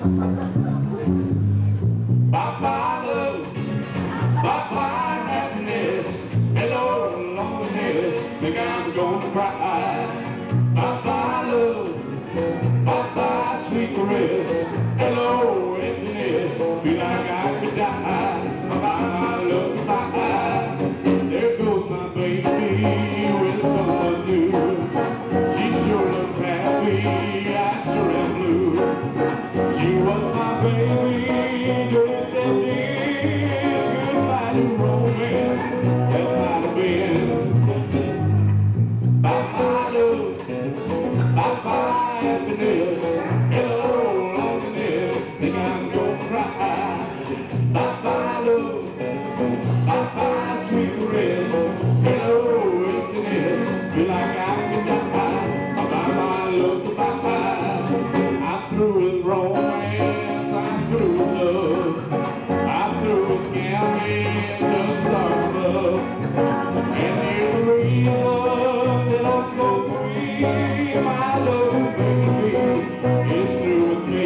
Bye-bye love, bye-bye happiness, hello loneliness, think I'm gonna cry. Bye-bye love, bye-bye sweet caress, hello emptiness, feel like I could die. Bye-bye love, bye-bye, there goes my baby with someone new. She sure looks happy, I sure am blue. She was my baby, just that day, goodbye to romance, that might have been. Bye-bye love, bye-bye happiness, hello loneliness, think I'm gonna cry. Bye-bye love, bye-bye sweet caress, hello emptiness, feel like I could die. Bye-bye love, bye-bye, I'm through with romance, I'm through with love, I'm through with gambling, just start love. And every love that I'm going free, my love, baby, is through with me.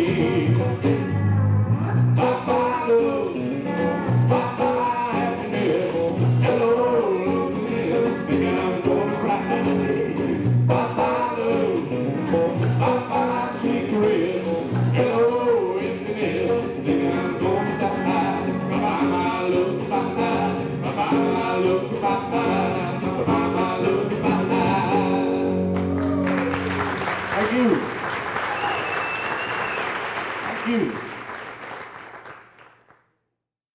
Bye-bye love, bye-bye happiness, hello loneliness, think I'm gonna cry. Bye-bye love, bye-bye sweet caress, hello emptiness, think I'm gonna die. Bye-bye my love, bye-bye, bye-bye my love, bye-bye, bye-bye my love, bye-bye. Thank you. Thank you.